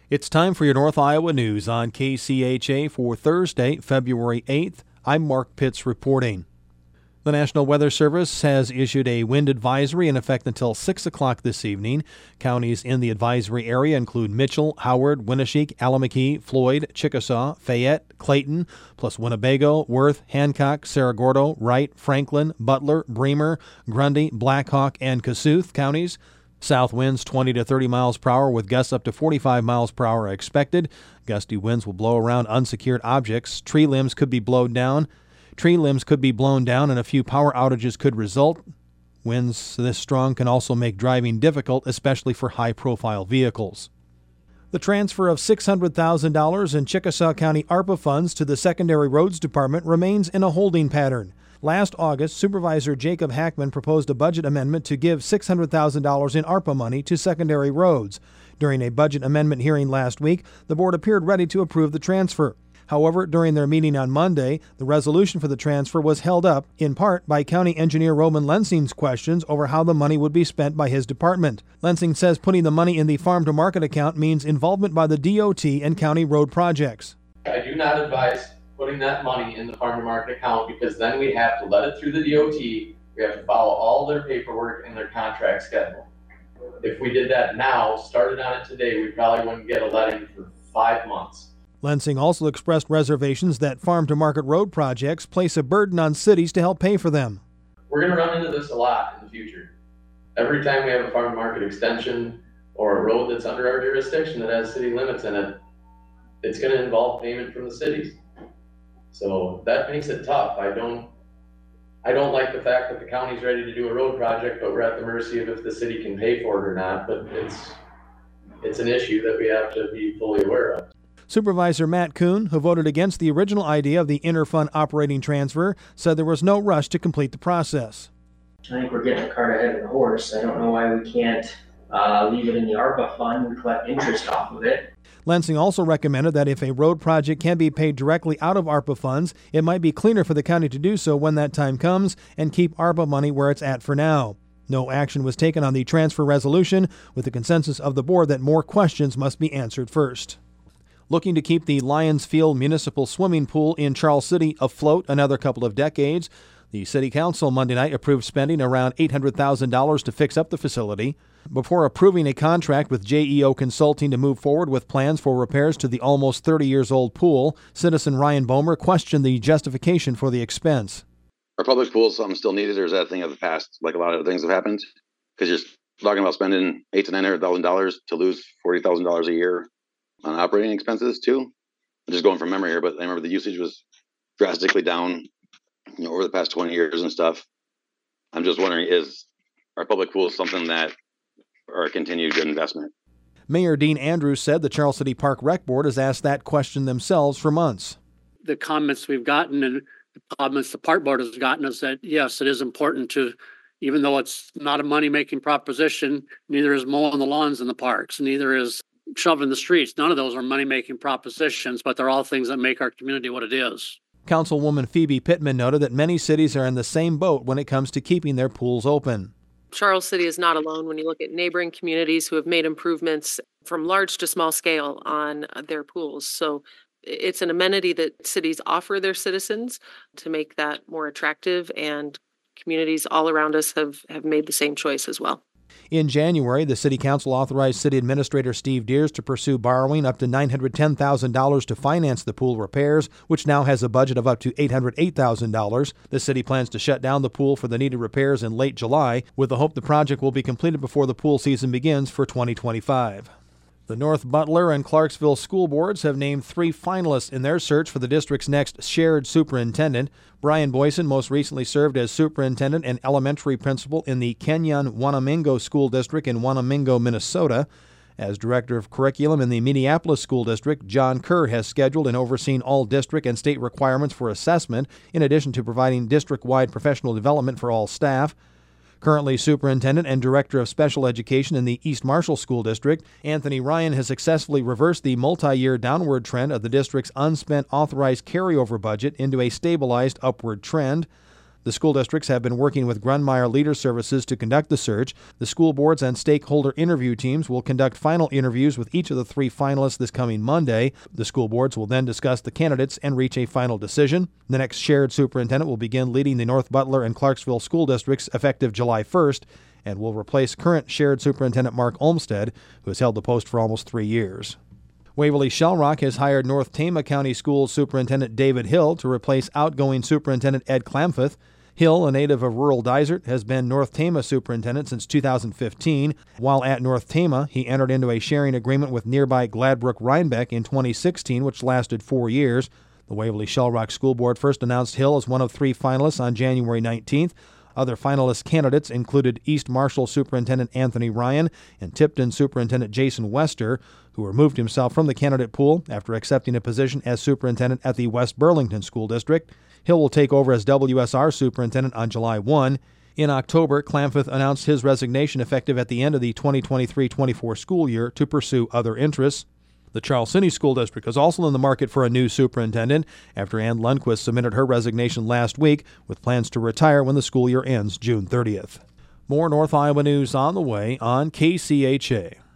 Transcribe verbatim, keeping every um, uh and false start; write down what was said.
It's time for your North Iowa News on K C H A for Thursday, February eighth. I'm Mark Pitts reporting. The National Weather Service has issued a wind advisory in effect until six o'clock this evening. Counties in the advisory area include Mitchell, Howard, Winneshiek, Allamakee, Floyd, Chickasaw, Fayette, Clayton, plus Winnebago, Worth, Hancock, Cerro Gordo, Wright, Franklin, Butler, Bremer, Grundy, Blackhawk, and Kossuth counties. South winds twenty to thirty miles per hour with gusts up to forty-five miles per hour expected. Gusty winds will blow around unsecured objects. Tree limbs could be blown down. Tree limbs could be blown down and a few power outages could result. Winds this strong can also make driving difficult, especially for high-profile vehicles. The transfer of six hundred thousand dollars in Chickasaw County ARPA funds to the Secondary Roads Department remains in a holding pattern. Last August, Supervisor Jacob Hackman proposed a budget amendment to give six hundred thousand dollars in ARPA money to secondary roads. During a budget amendment hearing last week, the board appeared ready to approve the transfer. However, during their meeting on Monday, the resolution for the transfer was held up, in part by County Engineer Roman Lensing's questions over how the money would be spent by his department. Lensing says putting the money in the farm-to-market account means involvement by the D O T and county road projects. I do not advise putting that money in the farm-to-market account because then we have to let it through the D O T. We have to follow all their paperwork and their contract schedule. If we did that now, started on it today, we probably wouldn't get a letting for five months. Lensing also expressed reservations that farm-to-market road projects place a burden on cities to help pay for them. We're going to run into this a lot in the future. Every time we have a farm-to-market extension or a road that's under our jurisdiction that has city limits in it, it's going to involve payment from the cities. So that makes it tough. I don't, I don't like the fact that the county's ready to do a road project, but we're at the mercy of if the city can pay for it or not. But it's, it's an issue that we have to be fully aware of. Supervisor Matt Kuhn, who voted against the original idea of the interfund operating transfer, said there was no rush to complete the process. I think we're getting the cart ahead of the horse. I don't know why we can't uh, leave it in the ARPA fund and collect interest off of it. Lensing also recommended that if a road project can be paid directly out of ARPA funds, it might be cleaner for the county to do so when that time comes and keep ARPA money where it's at for now. No action was taken on the transfer resolution, with the consensus of the board that more questions must be answered first. Looking to keep the Lions Field Municipal Swimming Pool in Charles City afloat another couple of decades, the City Council Monday night approved spending around eight hundred thousand dollars to fix up the facility. Before approving a contract with J E O Consulting to move forward with plans for repairs to the almost thirty years old pool, citizen Ryan Bomer questioned the justification for the expense. Are public pools something still needed, or is that a thing of the past, like a lot of things have happened? Because you're talking about spending eight to nine hundred thousand dollars to lose forty thousand dollars a year on operating expenses too. I'm just going from memory here, but I remember the usage was drastically down, you know, over the past twenty years and stuff. I'm just wondering, is our public pools something that are a continued good investment? Mayor Dean Andrews said the Charles City Park Rec Board has asked that question themselves for months. The comments we've gotten and the comments the park board has gotten is that, yes, it is important to, even though it's not a money-making proposition, neither is mowing the lawns in the parks, neither is shoveling the streets. None of those are money-making propositions, but they're all things that make our community what it is. Councilwoman Phoebe Pittman noted that many cities are in the same boat when it comes to keeping their pools open. Charles City is not alone when you look at neighboring communities who have made improvements from large to small scale on their pools. So it's an amenity that cities offer their citizens to make that more attractive, and communities all around us have, have made the same choice as well. In January, the City Council authorized City Administrator Steve Deers to pursue borrowing up to nine hundred ten thousand dollars to finance the pool repairs, which now has a budget of up to eight hundred eight thousand dollars. The city plans to shut down the pool for the needed repairs in late July, with the hope the project will be completed before the pool season begins for twenty twenty-five. The North Butler and Clarksville school boards have named three finalists in their search for the district's next shared superintendent. Brian Boyson most recently served as superintendent and elementary principal in the Kenyon-Wanamingo School District in Wanamingo, Minnesota. As director of curriculum in the Minneapolis School District, John Kerr has scheduled and overseen all district and state requirements for assessment, in addition to providing district-wide professional development for all staff. Currently superintendent and director of special education in the East Marshall School District, Anthony Ryan has successfully reversed the multi-year downward trend of the district's unspent authorized carryover budget into a stabilized upward trend. The school districts have been working with Grunmeyer Leader Services to conduct the search. The school boards and stakeholder interview teams will conduct final interviews with each of the three finalists this coming Monday. The school boards will then discuss the candidates and reach a final decision. The next shared superintendent will begin leading the North Butler and Clarksville school districts effective July first and will replace current shared superintendent Mark Olmsted, who has held the post for almost three years. Waverly Shellrock has hired North Tama County Schools Superintendent David Hill to replace outgoing Superintendent Ed Clamfeth. Hill, a native of rural Dysart, has been North Tama Superintendent since two thousand fifteen. While at North Tama, he entered into a sharing agreement with nearby Gladbrook-Rhinebeck in twenty sixteen, which lasted four years. The Waverly Shellrock School Board first announced Hill as one of three finalists on January nineteenth. Other finalist candidates included East Marshall Superintendent Anthony Ryan and Tipton Superintendent Jason Wester, who removed himself from the candidate pool after accepting a position as superintendent at the West Burlington School District. Hill will take over as W S R superintendent on July first. In October, Clamfeth announced his resignation effective at the end of the twenty twenty-three twenty-four school year to pursue other interests. The Charles City School District is also in the market for a new superintendent after Ann Lundquist submitted her resignation last week with plans to retire when the school year ends June thirtieth. More North Iowa news on the way on K C H A.